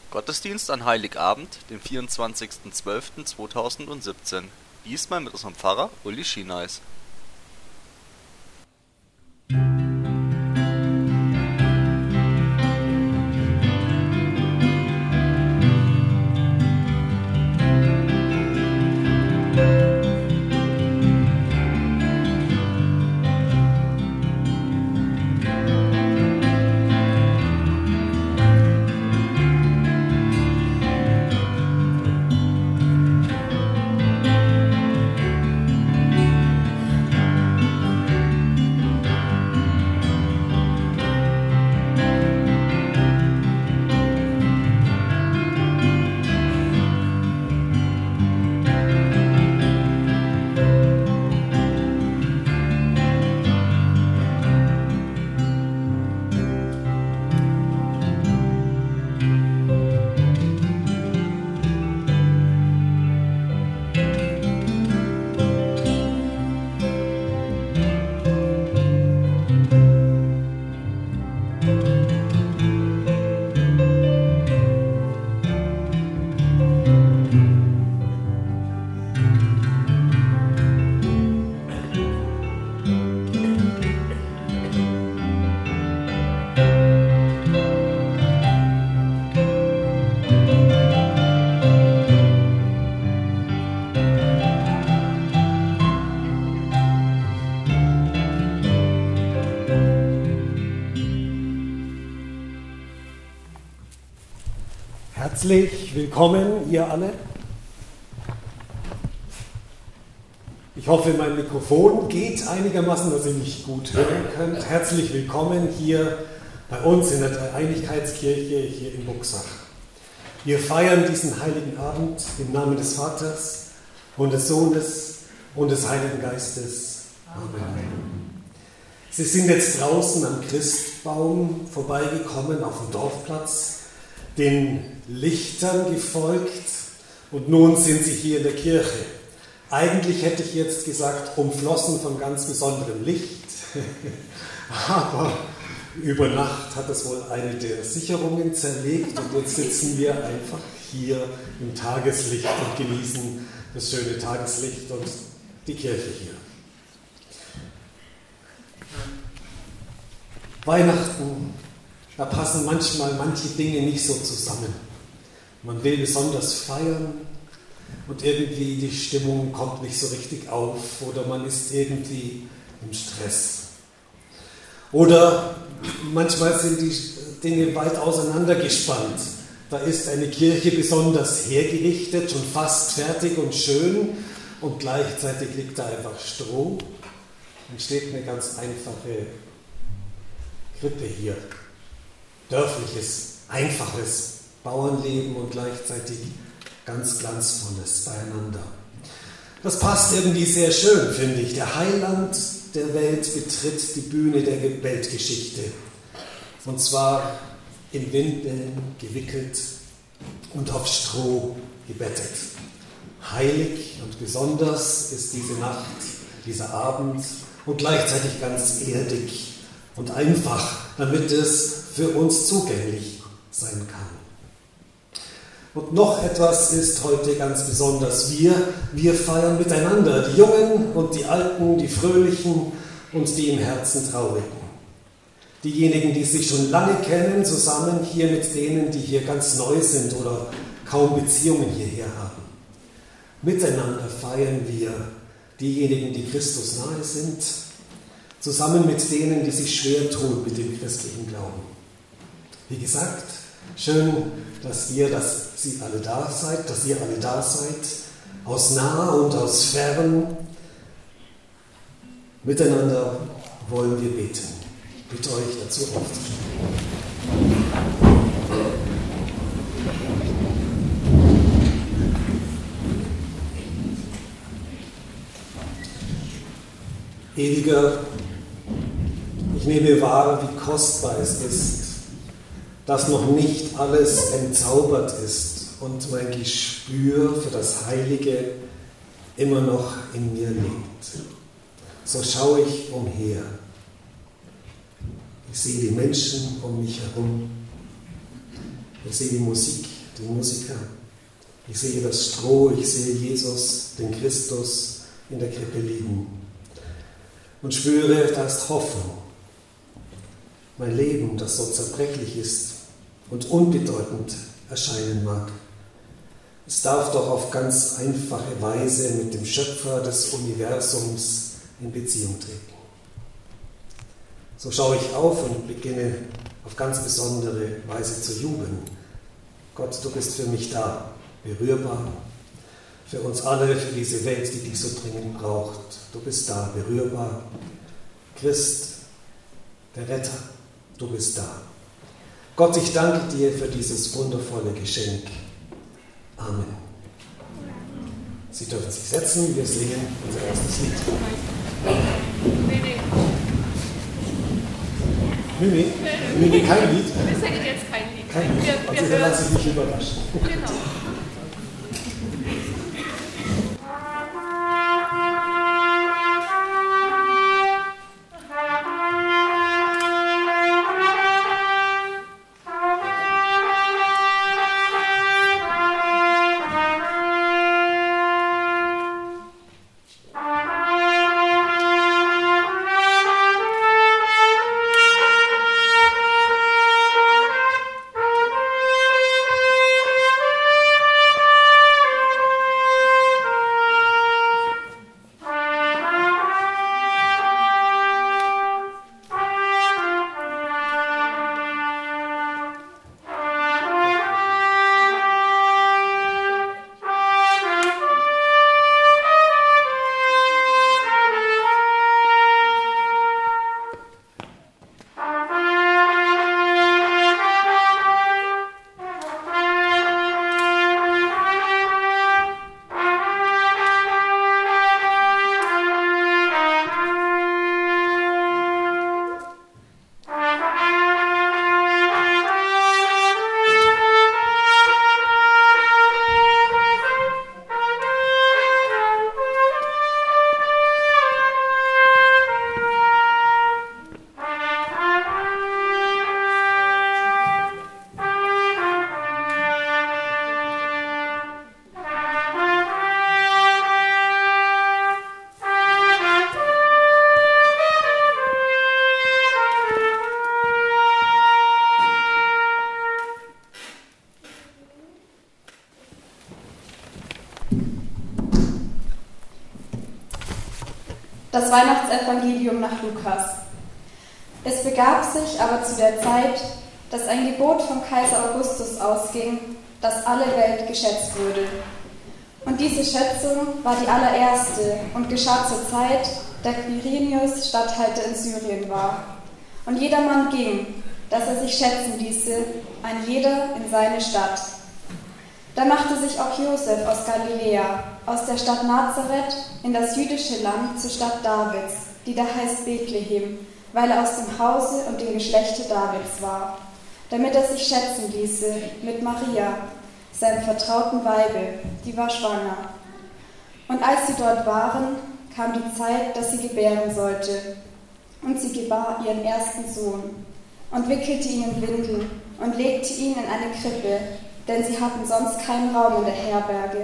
Gottesdienst an Heiligabend, den 24.12.2017. Diesmal mit unserem Pfarrer Uli Schineis. Herzlich willkommen, ihr alle. Ich hoffe, mein Mikrofon geht einigermaßen, dass ihr mich gut hören könnt. Herzlich willkommen hier bei uns in der Dreieinigkeitskirche hier in Buxach. Wir feiern diesen heiligen Abend im Namen des Vaters und des Sohnes und des Heiligen Geistes. Amen. Sie sind jetzt draußen am Christbaum vorbeigekommen auf dem Dorfplatz, den Lichtern gefolgt und nun sind sie hier in der Kirche. Eigentlich hätte ich jetzt gesagt, umflossen von ganz besonderem Licht, aber über Nacht hat es wohl eine der Sicherungen zerlegt und jetzt sitzen wir einfach hier im Tageslicht und genießen das schöne Tageslicht und die Kirche hier. Weihnachten, da passen manchmal manche Dinge nicht so zusammen. Man will besonders feiern und irgendwie die Stimmung kommt nicht so richtig auf oder man ist irgendwie im Stress. Oder manchmal sind die Dinge weit auseinandergespannt. Da ist eine Kirche besonders hergerichtet, schon fast fertig und schön und gleichzeitig liegt da einfach Stroh. Dann steht eine ganz einfache Krippe hier. Dörfliches, einfaches Bauernleben und gleichzeitig ganz glanzvolles beieinander. Das passt irgendwie sehr schön, finde ich. Der Heiland der Welt betritt die Bühne der Weltgeschichte. Und zwar in Windeln gewickelt und auf Stroh gebettet. Heilig und besonders ist diese Nacht, dieser Abend und gleichzeitig ganz erdig und einfach, damit es für uns zugänglich sein kann. Und noch etwas ist heute ganz besonders. Wir feiern miteinander, die Jungen und die Alten, die Fröhlichen und die im Herzen Traurigen. Diejenigen, die sich schon lange kennen, zusammen hier mit denen, die hier ganz neu sind oder kaum Beziehungen hierher haben. Miteinander feiern wir diejenigen, die Christus nahe sind, zusammen mit denen, die sich schwer tun mit dem christlichen Glauben. Wie gesagt, schön, dass ihr alle da seid, aus nah und aus fern. Miteinander wollen wir beten. Ich bitte euch dazu aufzustehen. Ewiger, ich nehme wahr, wie kostbar es ist, dass noch nicht alles entzaubert ist und mein Gespür für das Heilige immer noch in mir lebt. So schaue ich umher. Ich sehe die Menschen um mich herum. Ich sehe die Musik, den Musiker. Ich sehe das Stroh, ich sehe Jesus, den Christus in der Krippe liegen und spüre, da ist Hoffnung. Mein Leben, das so zerbrechlich ist und unbedeutend erscheinen mag, es darf doch auf ganz einfache Weise mit dem Schöpfer des Universums in Beziehung treten. So schaue ich auf und beginne auf ganz besondere Weise zu jubeln. Gott, du bist für mich da, berührbar, für uns alle, für diese Welt, die dich so dringend braucht. Du bist da, berührbar. Christ, der Retter, du bist da. Gott, ich danke dir für dieses wundervolle Geschenk. Amen. Sie dürfen sich setzen, wir singen unser erstes Lied. Mimi, kein Lied? Wir singen jetzt kein Lied. Kein Lied, also dann lasse ich mich überraschen. Genau. Das Weihnachtsevangelium nach Lukas. Es begab sich aber zu der Zeit, dass ein Gebot vom Kaiser Augustus ausging, dass alle Welt geschätzt würde. Und diese Schätzung war die allererste und geschah zur Zeit, da Quirinius Statthalter in Syrien war. Und jedermann ging, dass er sich schätzen ließe, ein jeder in seine Stadt. Da machte sich auch Josef aus Galiläa, aus der Stadt Nazareth, in das jüdische Land zur Stadt Davids, die da heißt Bethlehem, weil er aus dem Hause und dem Geschlechte Davids war, damit er sich schätzen ließe mit Maria, seinem vertrauten Weibe, die war schwanger. Und als sie dort waren, kam die Zeit, dass sie gebären sollte. Und sie gebar ihren ersten Sohn und wickelte ihn in Windeln und legte ihn in eine Krippe, denn sie hatten sonst keinen Raum in der Herberge.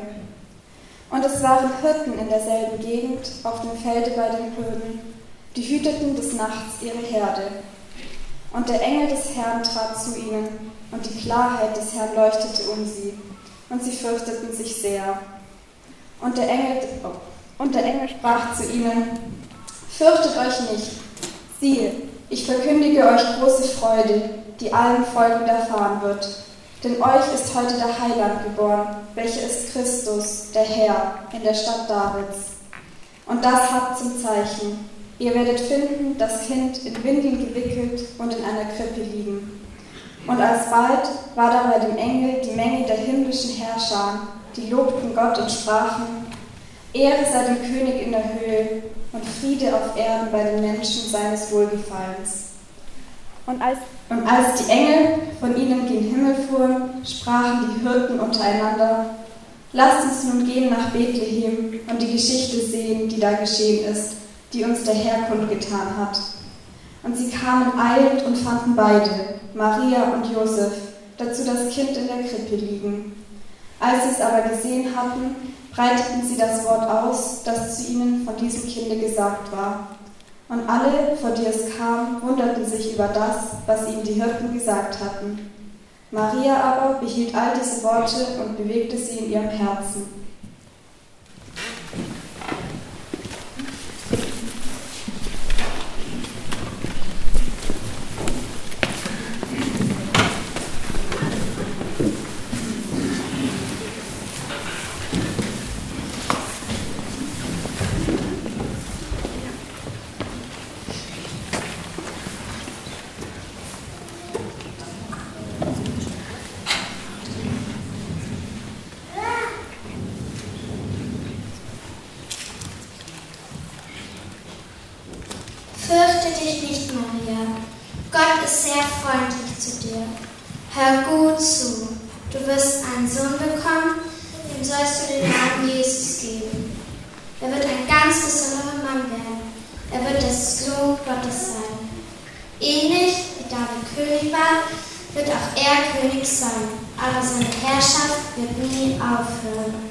Und es waren Hirten in derselben Gegend auf dem Felde bei den Hürden, die hüteten des Nachts ihre Herde. Und der Engel des Herrn trat zu ihnen, und die Klarheit des Herrn leuchtete um sie, und sie fürchteten sich sehr. Und der Engel sprach zu ihnen: Fürchtet euch nicht, siehe, ich verkündige euch große Freude, die allen Volken widerfahren wird. Denn euch ist heute der Heiland geboren, welcher ist Christus, der Herr, in der Stadt Davids. Und das habt zum Zeichen: Ihr werdet finden, das Kind in Windeln gewickelt und in einer Krippe liegen. Und alsbald war da bei dem Engel die Menge der himmlischen Herrscher, die lobten Gott und sprachen: Ehre sei dem König in der Höhe und Friede auf Erden bei den Menschen seines Wohlgefallens. Und als die Engel von ihnen gen Himmel fuhren, sprachen die Hirten untereinander: Lasst uns nun gehen nach Bethlehem und die Geschichte sehen, die da geschehen ist, die uns der Herr kundgetan hat. Und sie kamen eilend und fanden beide, Maria und Josef, dazu das Kind in der Krippe liegen. Als sie es aber gesehen hatten, breiteten sie das Wort aus, das zu ihnen von diesem Kinde gesagt war. Und alle, vor die es kam, wunderten sich über das, was ihnen die Hirten gesagt hatten. Maria aber behielt all diese Worte und bewegte sie in ihrem Herzen. Fürchte dich nicht, Maria. Gott ist sehr freundlich zu dir. Hör gut zu. Du wirst einen Sohn bekommen, dem sollst du den Namen Jesus geben. Er wird ein ganz besonderer Mann werden. Er wird der Sohn Gottes sein. Ähnlich wie David König war, wird auch er König sein. Aber seine Herrschaft wird nie aufhören.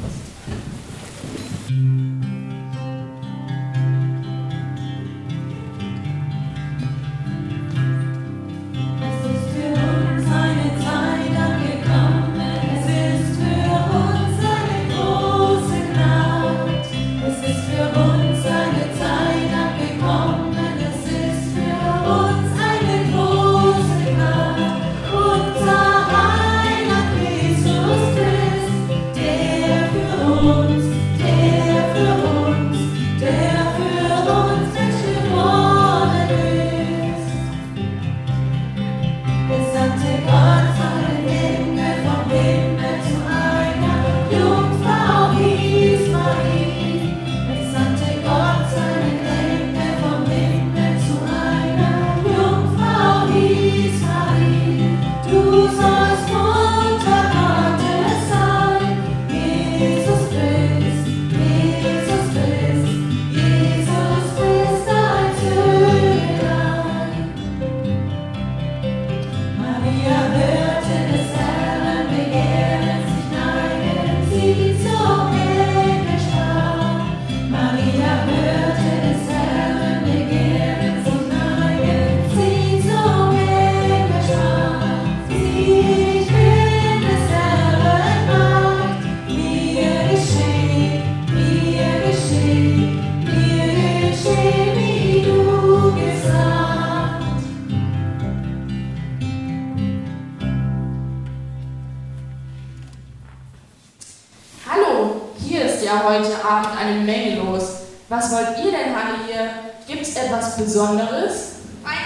Heute Abend eine Menge los. Was wollt ihr denn alle hier? Gibt's etwas Besonderes?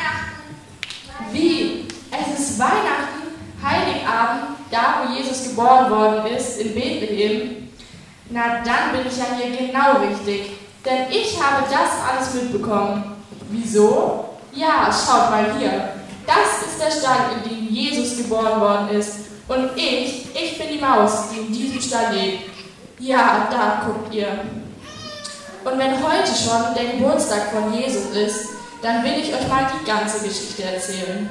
Weihnachten. Wie? Es ist Weihnachten, Heiligabend, da wo Jesus geboren worden ist, in Bethlehem. Na, dann bin ich ja hier genau richtig, denn ich habe das alles mitbekommen. Wieso? Ja, schaut mal hier. Das ist der Stall, in dem Jesus geboren worden ist. Und ich bin die Maus, die in diesem Stall lebt. Ja, da guckt ihr. Und wenn heute schon der Geburtstag von Jesus ist, dann will ich euch mal die ganze Geschichte erzählen.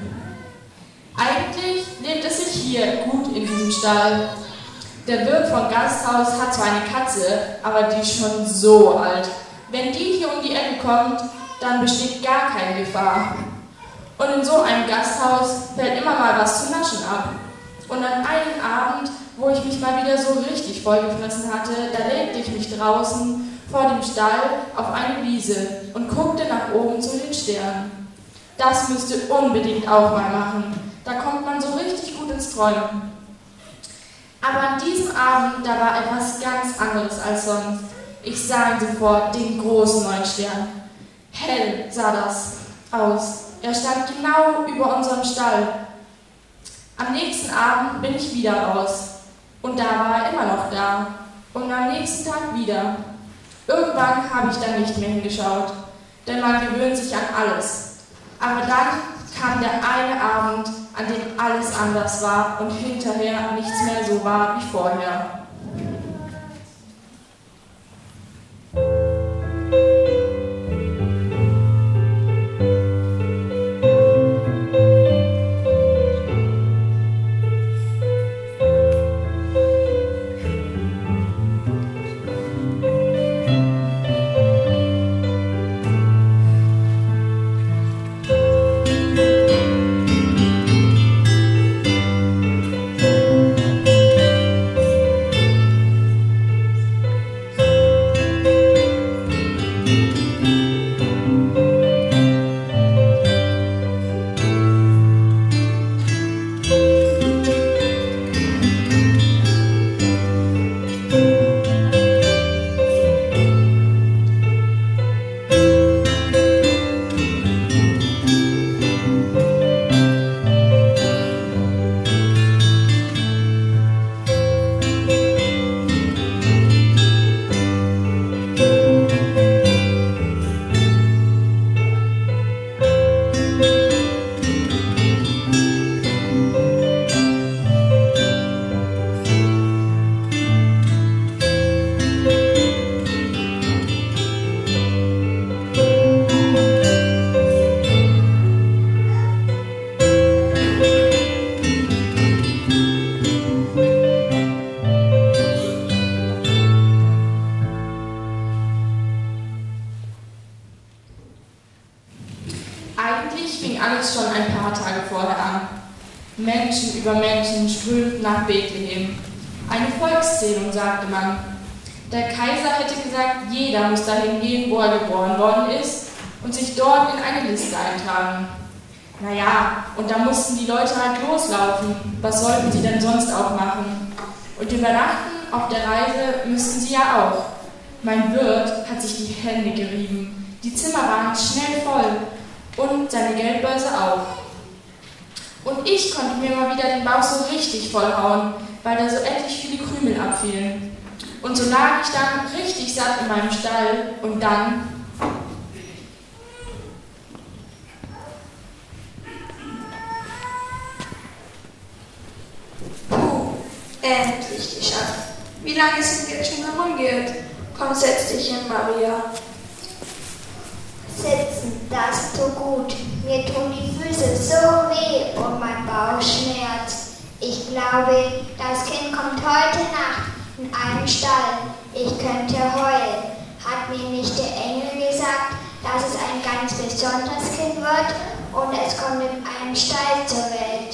Eigentlich lebt es sich hier gut in diesem Stall. Der Wirt vom Gasthaus hat zwar eine Katze, aber die ist schon so alt. Wenn die hier um die Ecke kommt, dann besteht gar keine Gefahr. Und in so einem Gasthaus fällt immer mal was zu naschen ab. Und an einem Abend, wo ich mich mal wieder so richtig vollgefressen hatte, da legte ich mich draußen vor dem Stall auf eine Wiese und guckte nach oben zu den Sternen. Das müsst ihr unbedingt auch mal machen. Da kommt man so richtig gut ins Träumen. Aber an diesem Abend, da war etwas ganz anderes als sonst. Ich sah ihn sofort, den großen neuen Stern. Hell sah das aus. Er stand genau über unserem Stall. Am nächsten Abend bin ich wieder raus. Und da war er immer noch da. Und am nächsten Tag wieder. Irgendwann habe ich dann nicht mehr hingeschaut. Denn man gewöhnt sich an alles. Aber dann kam der eine Abend, an dem alles anders war und hinterher nichts mehr so war wie vorher. nach Bethlehem. Eine Volkszählung, sagte man. Der Kaiser hätte gesagt, jeder muss dahin gehen, wo er geboren worden ist, und sich dort in eine Liste eintragen. Naja, und da mussten die Leute halt loslaufen. Was sollten sie denn sonst auch machen? Und übernachten auf der Reise müssten sie ja auch. Mein Wirt hat sich die Hände gerieben. Die Zimmer waren schnell voll und seine Geldbörse auch. Und ich konnte mir mal wieder den Bauch so richtig vollhauen, weil da so endlich viele Krümel abfielen. Und so lag ich dann richtig satt in meinem Stall und dann... Endlich geschafft. Wie lange sind wir jetzt schon herumgeirrt? Komm, setz dich hin, Maria. Sitzen, das tut gut. Mir tun die Füße so weh und mein Bauch schmerzt. Ich glaube, das Kind kommt heute Nacht in einen Stall. Ich könnte heulen. Hat mir nicht der Engel gesagt, dass es ein ganz besonderes Kind wird und es kommt in einen Stall zur Welt?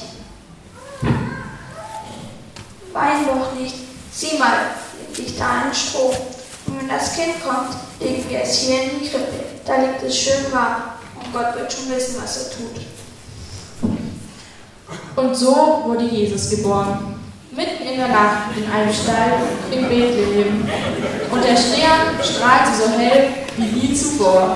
Wein doch nicht. Sieh mal, liegt da ein Stroh. Und wenn das Kind kommt, legen wir es hier in die Krippe. Da liegt es schön warm. Und Gott wird schon wissen, was er tut. Und so wurde Jesus geboren. Mitten in der Nacht in einem Stall in Bethlehem. Und der Stern strahlte so hell wie nie zuvor.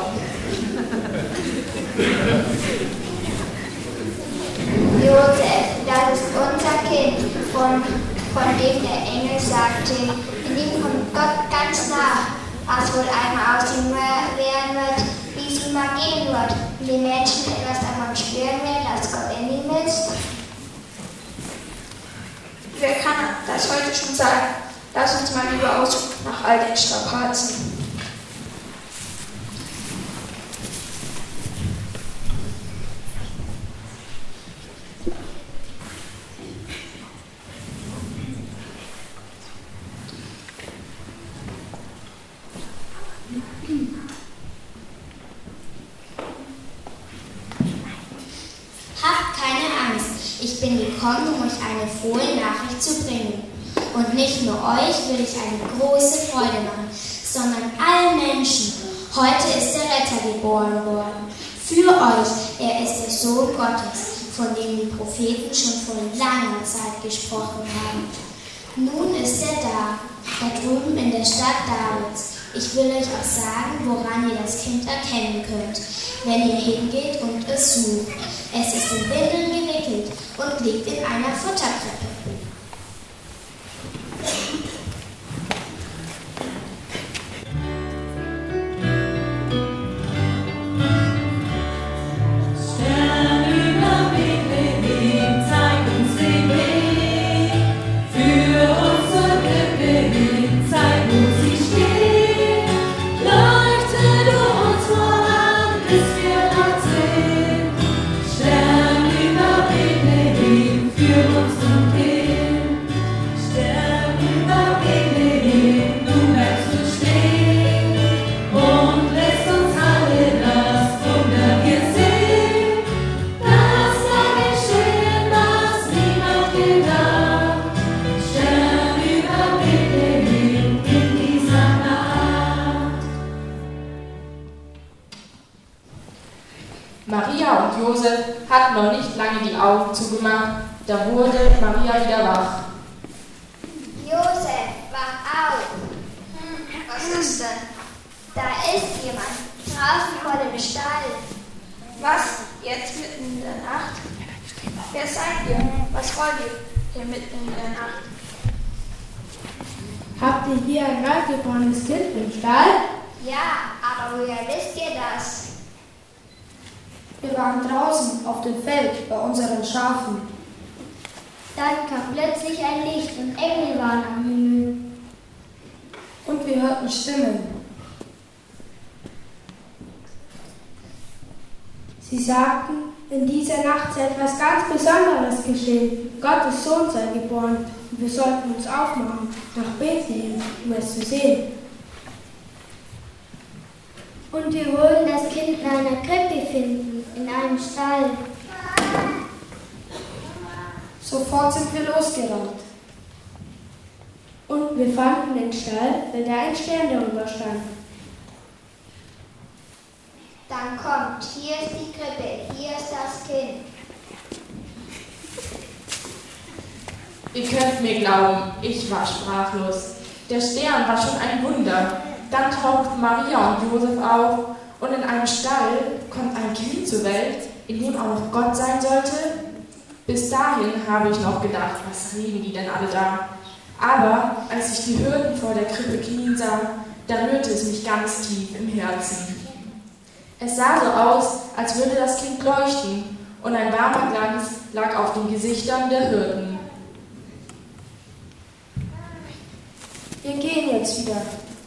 Josef, das ist unser Kind, von dem der Engel sagte, in ihm kommt Gott ganz nah. Was wohl einmal aus ihm werden wird, wie es ihm mal gehen wird, und die Menschen etwas davon spüren werden, dass Gott in ihm ist. Wer kann das heute schon sagen? Lass uns mal lieber aussuchen nach all den Strapazen. Habt keine Angst, ich bin gekommen, um euch eine frohe Nachricht zu bringen. Und nicht nur euch will ich eine große Freude machen, sondern allen Menschen. Heute ist der Retter geboren worden. Für euch, er ist der Sohn Gottes, von dem die Propheten schon vor langer Zeit gesprochen haben. Nun ist er da drüben in der Stadt Davids. Ich will euch auch sagen, woran ihr das Kind erkennen könnt, wenn ihr hingeht und es sucht. Es ist in Windeln gewickelt und liegt in einer Futterkrippe. Maria und Josef hatten noch nicht lange die Augen zugemacht, da wurde Maria wieder wach. Josef, wach auf! Was ist denn? Da ist jemand, draußen vor dem Stall. Was? Jetzt mitten in der Nacht? Wer seid ihr? Was wollt ihr hier mitten in der Nacht? Habt ihr hier ein neugeborenes Kind im Stall? Ja, aber woher wisst ihr das? Wir waren draußen auf dem Feld bei unseren Schafen. Dann kam plötzlich ein Licht und Engel waren am Himmel. Und wir hörten Stimmen. Sie sagten, in dieser Nacht sei etwas ganz Besonderes geschehen. Gottes Sohn sei geboren und wir sollten uns aufmachen nach Bethlehem, um es zu sehen. Und wir wollen das Kind in einer Krippe finden, in einem Stall. Sofort sind wir losgerannt. Und wir fanden den Stall, weil da ein Stern darüber stand. Dann kommt, hier ist die Krippe, hier ist das Kind. Ihr könnt mir glauben, ich war sprachlos. Der Stern war schon ein Wunder. Dann tauchten Maria und Josef auf und in einem Stall kommt ein Kind zur Welt, in dem auch noch Gott sein sollte. Bis dahin habe ich noch gedacht, was reden die denn alle da? Aber als ich die Hirten vor der Krippe knien sah, da rührte es mich ganz tief im Herzen. Es sah so aus, als würde das Kind leuchten und ein warmer Glanz lag auf den Gesichtern der Hirten. Wir gehen jetzt wieder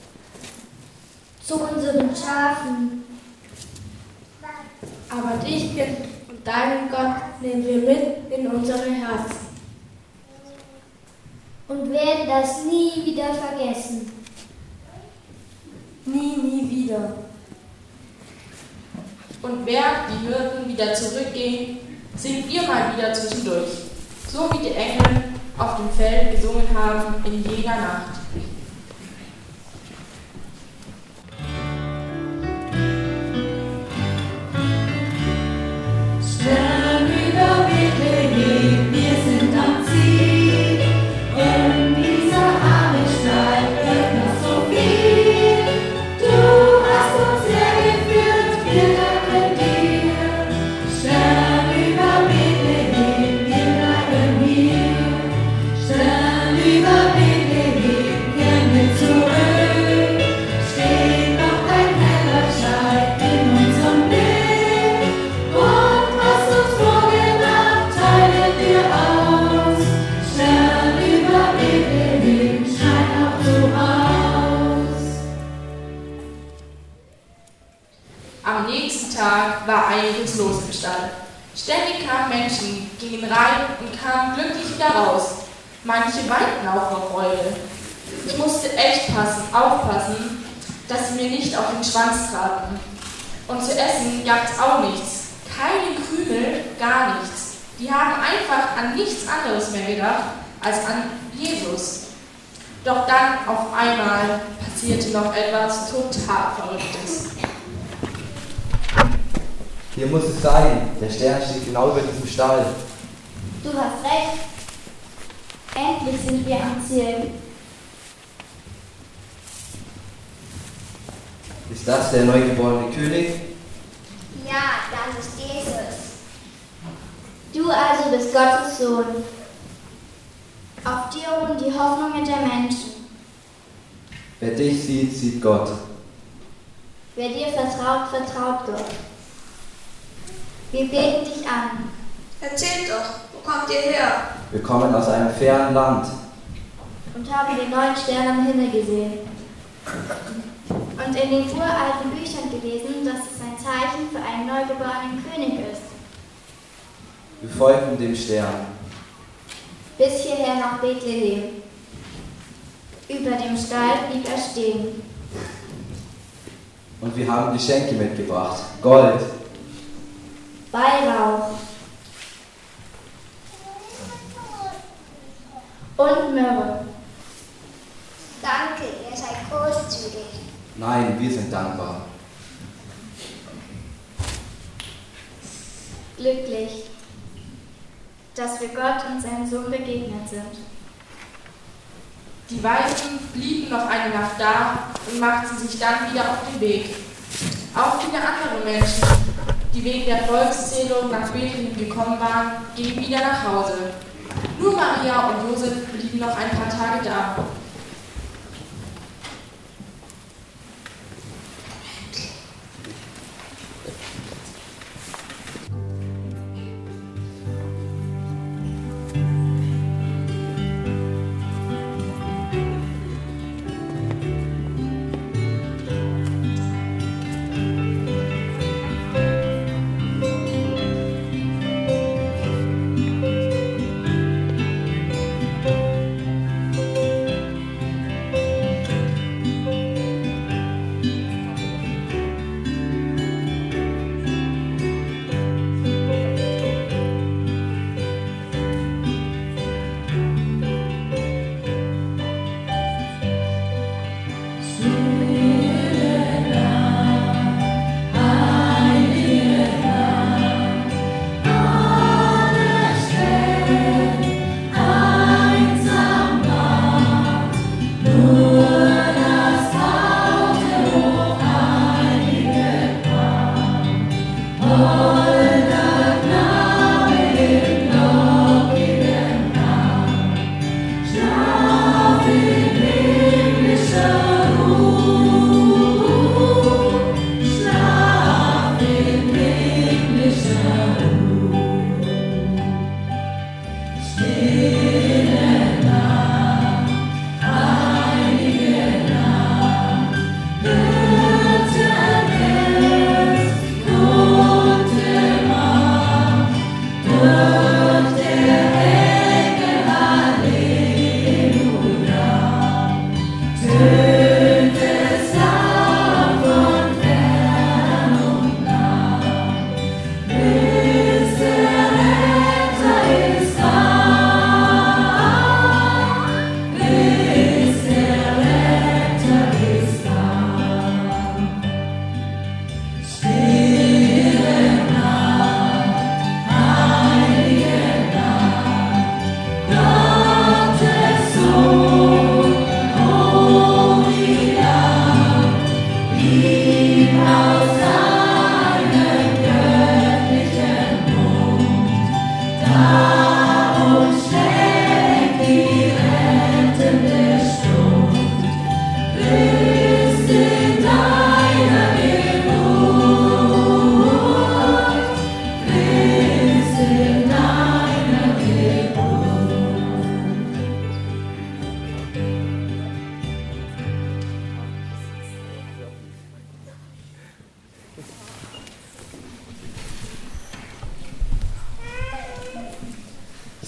zu unseren Schafen. Aber dich, Kind, und deinen Gott nehmen wir mit in unsere Herzen. Und werden das nie wieder vergessen. Nie, nie wieder. Und während die Hirten wieder zurückgehen, singen wir mal wieder zwischendurch, so wie die Engel auf dem Feld gesungen haben in jener Nacht. Stern über Bethlehem, wir sind am Ziel. In dieser armen Stadt wird noch so viel. Du hast uns hergeführt, wir danken dir. Stern über Bethlehem, wir bleiben hier. Stern über Bethlehem, kehren wir zurück. Steht noch ein heller Schein in unserem Blick. Und was uns vorgemacht, teilen wir aus. Stern über Bethlehem, scheint auch so aus. Am nächsten Tag war einiges los im Stall. Ständig kamen Menschen, gingen rein und kamen glücklich wieder raus. Manche weinten auch vor Freude. Ich musste echt aufpassen, dass sie mir nicht auf den Schwanz traten. Und zu essen gab es auch nichts. Keine Krümel, gar nichts. Die haben einfach an nichts anderes mehr gedacht als an Jesus. Doch dann auf einmal passierte noch etwas total Verrücktes. Hier muss es sein. Der Stern steht genau über diesem Stall. Du hast recht. Endlich sind wir am Ziel. Ist das der neugeborene König? Ja, das ist Jesus. Du also bist Gottes Sohn. Auf dir ruhen die Hoffnungen der Menschen. Wer dich sieht, sieht Gott. Wer dir vertraut, vertraut Gott. Wir beten dich an. Erzählt doch, wo kommt ihr her? Wir kommen aus einem fernen Land. Und haben den neuen Stern am Himmel gesehen. Und in den uralten Büchern gelesen, dass es ein Zeichen für einen neugeborenen König ist. Wir folgen dem Stern. Bis hierher nach Bethlehem. Über dem Stall blieb er stehen. Und wir haben Geschenke mitgebracht. Gold. Weihrauch. Und Myrrhe. Danke, ihr seid großzügig. Nein, wir sind dankbar. Glücklich, dass wir Gott und seinem Sohn begegnet sind. Die Weisen blieben noch eine Nacht da und machten sich dann wieder auf den Weg. Auch viele andere Menschen, die wegen der Volkszählung nach Bethlehem gekommen waren, gingen wieder nach Hause. Nur Maria und Josef blieben noch ein paar Tage da.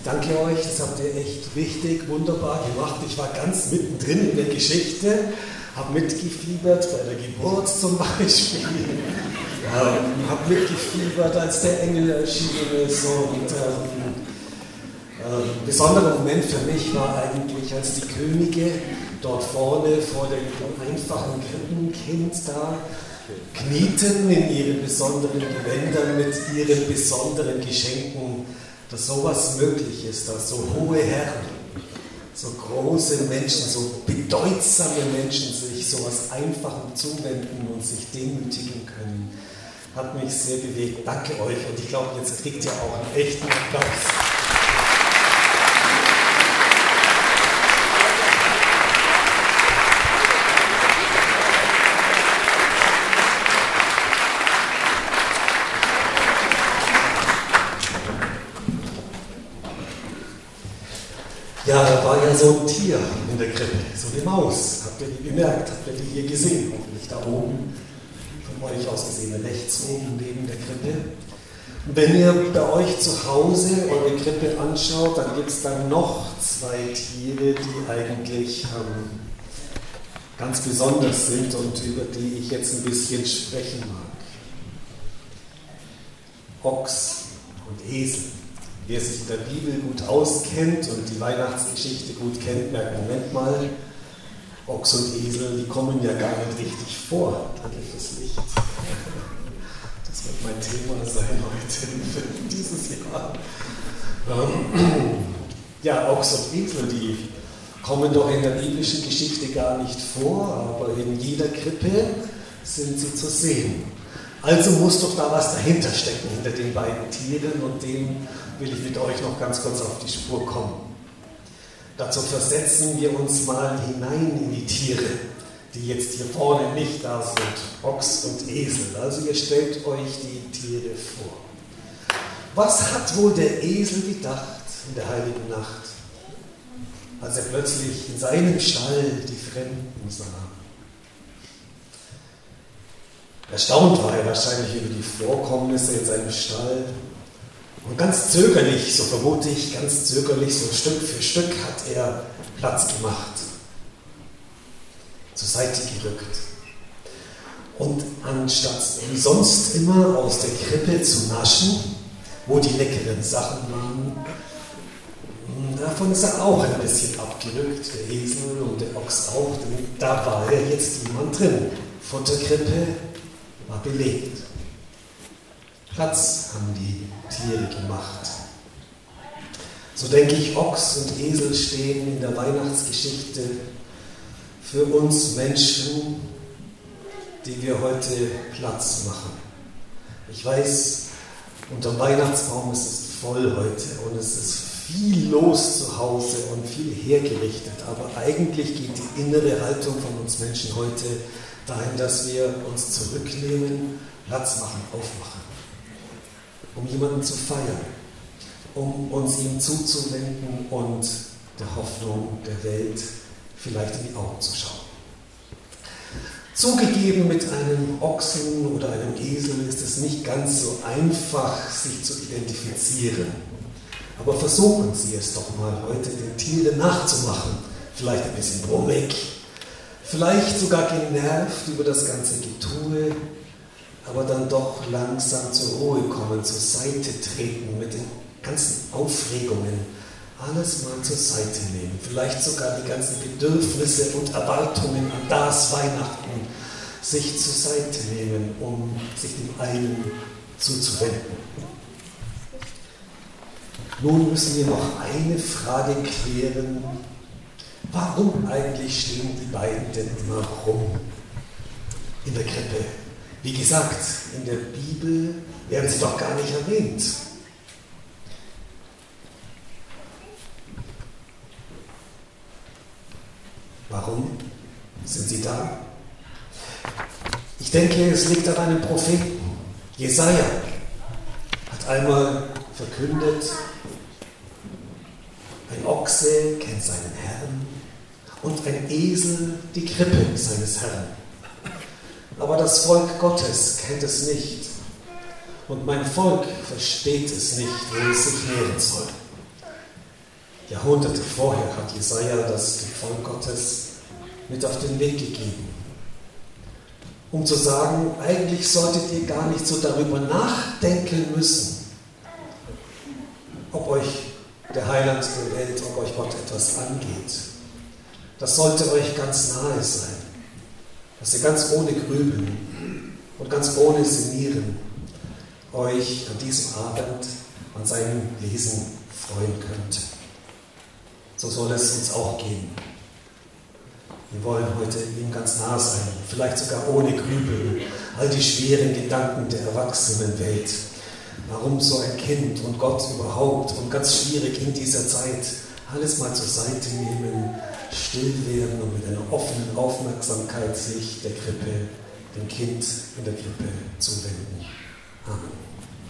Ich danke euch, das habt ihr echt richtig wunderbar gemacht. Ich war ganz mittendrin in der Geschichte, habe mitgefiebert bei der Geburt zum Beispiel, habe mitgefiebert, als der Engel erschienen ist. Und ein besonderer Moment für mich war eigentlich, als die Könige dort vorne vor dem einfachen Krippenkind da knieten in ihren besonderen Gewändern mit ihren besonderen Geschenken, dass sowas möglich ist, dass so hohe Herren, so große Menschen, so bedeutsame Menschen sich sowas Einfachem zuwenden und sich demütigen können, hat mich sehr bewegt. Danke euch und ich glaube, jetzt kriegt ihr auch einen echten Applaus. Ja, da war ja so ein Tier in der Krippe, so eine Maus. Habt ihr die bemerkt? Habt ihr die hier gesehen? Hoffentlich da oben, von euch aus gesehen, rechts oben neben der Krippe. Und wenn ihr bei euch zu Hause eure Krippe anschaut, dann gibt es dann noch zwei Tiere, die eigentlich ganz besonders sind und über die ich jetzt ein bisschen sprechen mag. Ochs und Esel. Wer sich in der Bibel gut auskennt und die Weihnachtsgeschichte gut kennt, merkt, Moment mal, Ochs und Esel, die kommen ja gar nicht richtig vor. Danke fürs Licht. Das wird mein Thema sein heute für dieses Jahr. Ja, Ochs und Esel, die kommen doch in der biblischen Geschichte gar nicht vor, aber in jeder Krippe sind sie zu sehen. Also muss doch da was dahinter stecken, hinter den beiden Tieren, und dem will ich mit euch noch ganz kurz auf die Spur kommen. Dazu versetzen wir uns mal hinein in die Tiere, die jetzt hier vorne nicht da sind, Ochs und Esel. Also ihr stellt euch die Tiere vor. Was hat wohl der Esel gedacht in der heiligen Nacht, als er plötzlich in seinem Stall die Fremden sah? Erstaunt war er wahrscheinlich über die Vorkommnisse in seinem Stall. Und ganz zögerlich, so vermute ich, ganz zögerlich, so Stück für Stück hat er Platz gemacht, zur Seite gerückt. Und anstatt wie sonst immer aus der Krippe zu naschen, wo die leckeren Sachen waren, davon ist er auch ein bisschen abgerückt, der Esel und der Ochs auch, denn da war ja jetzt jemand drin. Futterkrippe war belegt. Platz haben die Tiere gemacht. So denke ich, Ochs und Esel stehen in der Weihnachtsgeschichte für uns Menschen, die wir heute Platz machen. Ich weiß, unterm Weihnachtsbaum ist es voll heute und es ist viel los zu Hause und viel hergerichtet, aber eigentlich geht die innere Haltung von uns Menschen heute dahin, dass wir uns zurücknehmen, Platz machen, aufmachen, um jemanden zu feiern, um uns ihm zuzuwenden und der Hoffnung der Welt vielleicht in die Augen zu schauen. Zugegeben, mit einem Ochsen oder einem Esel ist es nicht ganz so einfach, sich zu identifizieren. Aber versuchen Sie es doch mal heute, den Tieren nachzumachen. Vielleicht ein bisschen brummig, vielleicht sogar genervt über das ganze Getue, aber dann doch langsam zur Ruhe kommen, zur Seite treten mit den ganzen Aufregungen, alles mal zur Seite nehmen, vielleicht sogar die ganzen Bedürfnisse und Erwartungen an das Weihnachten sich zur Seite nehmen, um sich dem einen zuzuwenden. Nun müssen wir noch eine Frage klären. Warum eigentlich stehen die beiden denn immer rum in der Krippe? Wie gesagt, in der Bibel werden sie doch gar nicht erwähnt. Warum sind sie da? Ich denke, es liegt an einem Propheten. Jesaja hat einmal verkündet, ein Ochse kennt seinen Herrn und ein Esel die Krippe seines Herrn. Aber das Volk Gottes kennt es nicht. Und mein Volk versteht es nicht, wo es sich nähren soll. Jahrhunderte vorher hat Jesaja das dem Volk Gottes mit auf den Weg gegeben. Um zu sagen, eigentlich solltet ihr gar nicht so darüber nachdenken müssen, ob euch der Heiland der Welt, ob euch Gott etwas angeht. Das sollte euch ganz nahe sein, dass ihr ganz ohne Grübeln und ganz ohne Sinnieren euch an diesem Abend an seinem Wesen freuen könnt. So soll es uns auch gehen. Wir wollen heute ihm ganz nah sein, vielleicht sogar ohne Grübeln, all die schweren Gedanken der Erwachsenenwelt. Warum so ein Kind und Gott überhaupt und ganz schwierig in dieser Zeit, alles mal zur Seite nehmen, still werden und mit einer offenen Aufmerksamkeit sich der Krippe, dem Kind in der Krippe zuwenden. Amen.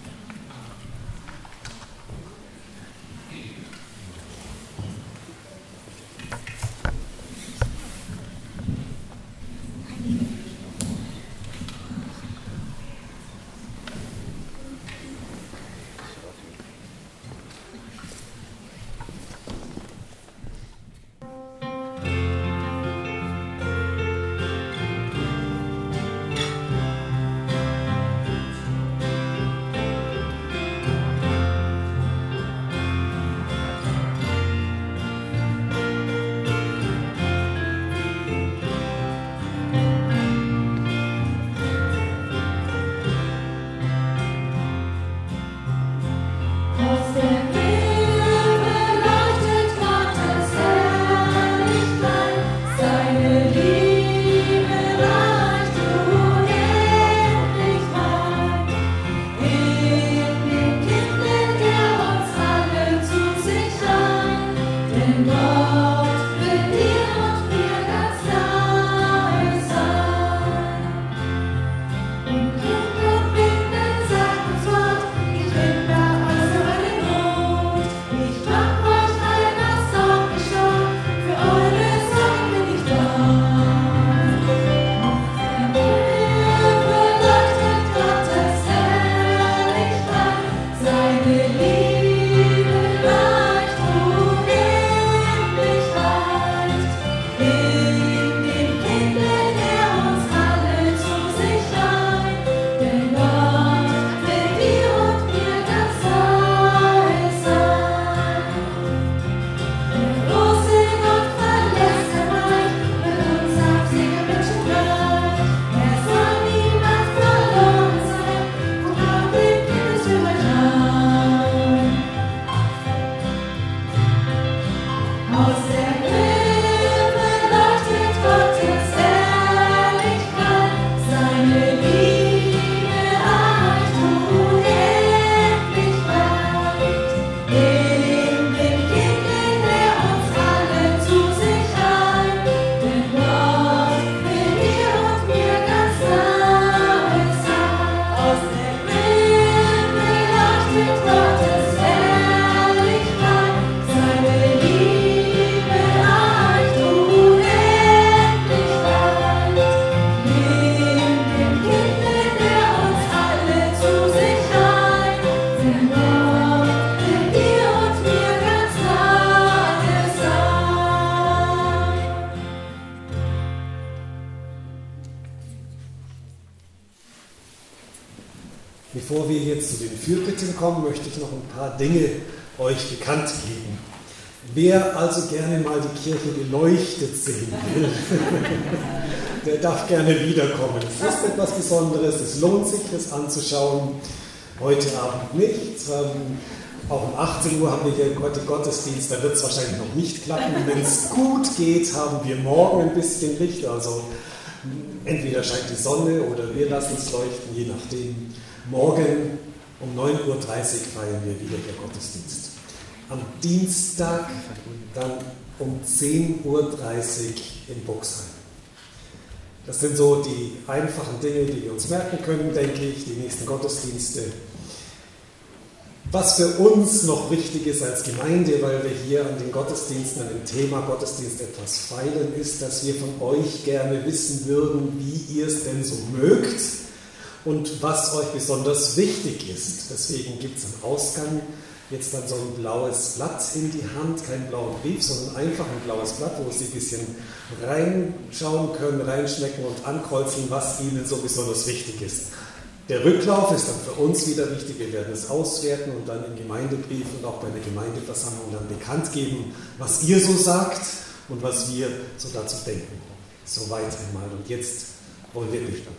Bevor wir jetzt zu den Fürbitten kommen, möchte ich noch ein paar Dinge euch bekannt geben. Wer also gerne mal die Kirche beleuchtet sehen will, der darf gerne wiederkommen. Es ist etwas Besonderes, es lohnt sich, es anzuschauen. Heute Abend nicht. Auch um 18 Uhr haben wir hier heute Gottesdienst, da wird es wahrscheinlich noch nicht klappen. Wenn es gut geht, haben wir morgen ein bisschen Licht. Also entweder scheint die Sonne oder wir lassen es leuchten, je nachdem. Morgen um 9.30 Uhr feiern wir wieder der Gottesdienst. Am Dienstag dann um 10.30 Uhr in Buxheim. Das sind so die einfachen Dinge, die wir uns merken können, denke ich, die nächsten Gottesdienste. Was für uns noch wichtig ist als Gemeinde, weil wir hier an den Gottesdiensten, an dem Thema Gottesdienst etwas feilen, ist, dass wir von euch gerne wissen würden, wie ihr es denn so mögt und was euch besonders wichtig ist. Deswegen gibt es am Ausgang jetzt dann so ein blaues Blatt in die Hand, keinen blauen Brief, sondern einfach ein blaues Blatt, wo Sie ein bisschen reinschauen können, reinschmecken und ankreuzeln, was Ihnen so besonders wichtig ist. Der Rücklauf ist dann für uns wieder wichtig, wir werden es auswerten und dann im Gemeindebrief und auch bei der Gemeindeversammlung dann bekannt geben, was ihr so sagt und was wir so dazu denken. Soweit einmal. Und jetzt wollen wir beten.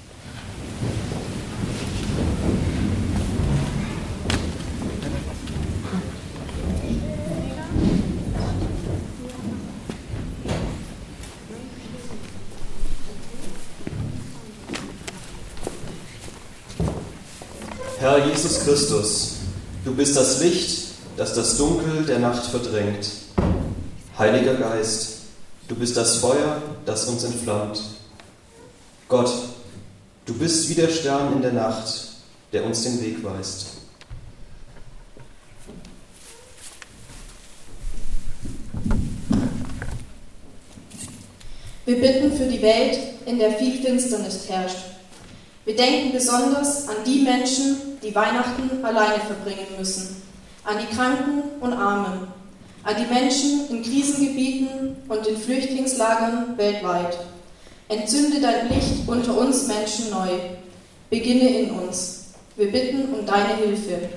Herr Jesus Christus, du bist das Licht, das das Dunkel der Nacht verdrängt. Heiliger Geist, du bist das Feuer, das uns entflammt. Gott, du bist wie der Stern in der Nacht, der uns den Weg weist. Wir bitten für die Welt, in der viel Finsternis herrscht. Wir denken besonders an die Menschen, die Weihnachten alleine verbringen müssen, an die Kranken und Armen, an die Menschen in Krisengebieten und in Flüchtlingslagern weltweit. Entzünde dein Licht unter uns Menschen neu. Beginne in uns. Wir bitten um deine Hilfe.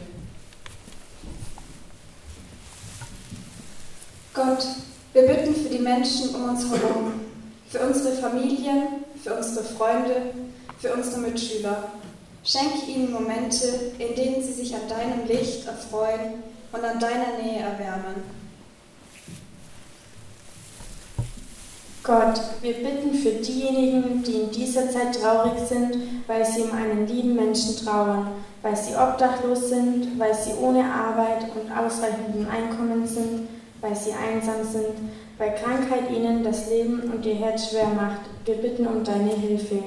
Gott, wir bitten für die Menschen um uns herum, für unsere Familien, für unsere Freunde, für unsere Mitschüler. Schenke ihnen Momente, in denen sie sich an deinem Licht erfreuen und an deiner Nähe erwärmen. Gott, wir bitten für diejenigen, die in dieser Zeit traurig sind, weil sie um einen lieben Menschen trauern, weil sie obdachlos sind, weil sie ohne Arbeit und ausreichendem Einkommen sind, weil sie einsam sind, weil Krankheit ihnen das Leben und ihr Herz schwer macht. Wir bitten um deine Hilfe.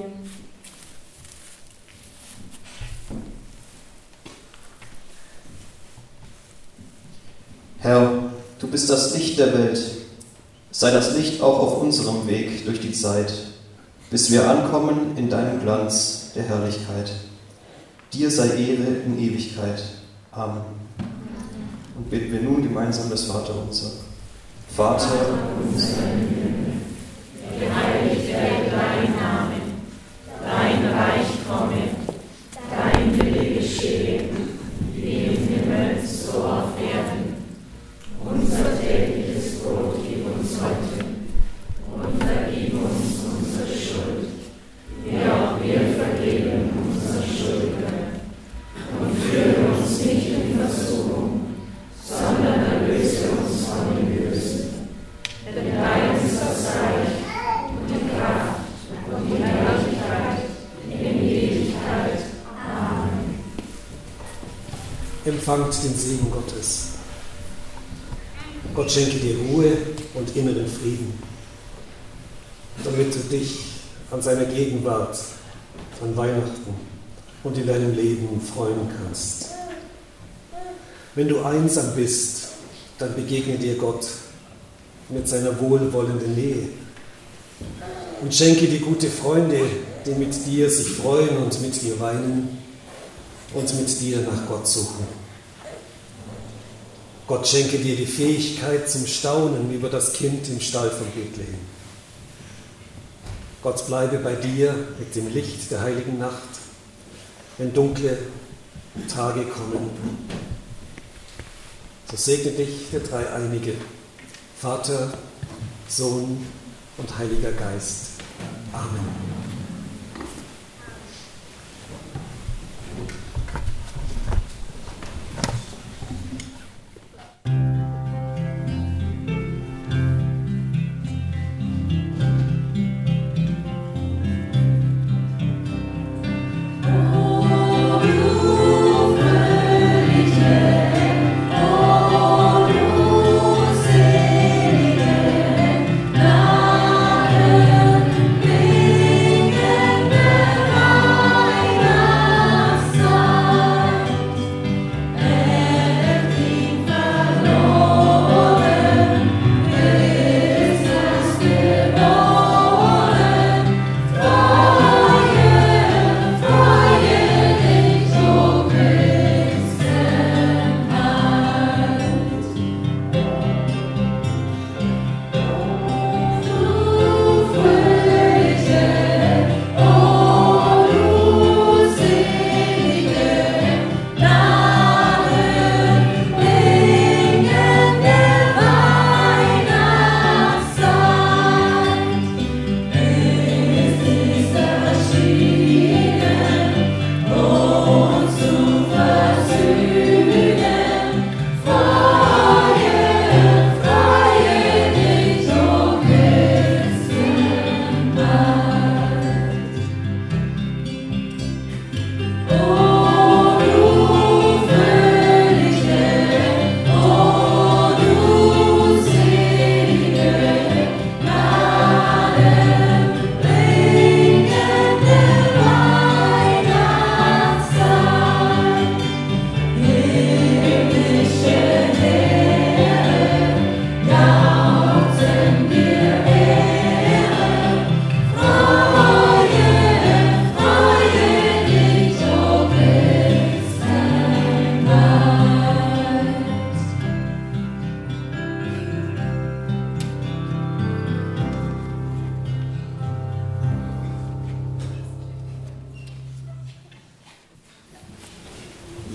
Herr, du bist das Licht der Welt. Sei das Licht auch auf unserem Weg durch die Zeit, bis wir ankommen in deinem Glanz der Herrlichkeit. Dir sei Ehre in Ewigkeit. Amen. Und beten wir nun gemeinsam das Vaterunser. Vater unser im Himmel, geheiligt werde dein Name, dein Reich komme, dein Wille geschehe, wie im Himmel so auf Erden. Unser tägliches Brot gib uns heute und vergib uns unsere Schuld, wie auch wir vergeben unseren Schuldigern. Und führe uns nicht in Versuchung, sondern erlöse uns von dem Bösen. Denn dein ist das Reich und die Kraft und die Herrlichkeit in Ewigkeit. Amen. Empfangt den Segen Gottes. Gott schenke dir Ruhe und inneren Frieden, damit du dich an seiner Gegenwart, an Weihnachten und in deinem Leben freuen kannst. Wenn du einsam bist, dann begegne dir Gott mit seiner wohlwollenden Nähe und schenke dir gute Freunde, die mit dir sich freuen und mit dir weinen und mit dir nach Gott suchen. Gott schenke dir die Fähigkeit zum Staunen über das Kind im Stall von Bethlehem. Gott bleibe bei dir mit dem Licht der heiligen Nacht, wenn dunkle Tage kommen. So segne dich der Dreieinige, Vater, Sohn und Heiliger Geist. Amen. Selige, Gnade,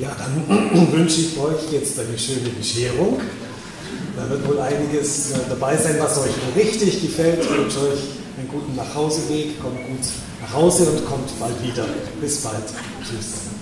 Ja, dann wünsche ich euch jetzt eine schöne Bescherung. Da wird wohl einiges dabei sein, was euch richtig gefällt. Ich wünsche euch einen guten Nachhauseweg, kommt gut nach Hause und kommt bald wieder. Bis bald. Tschüss.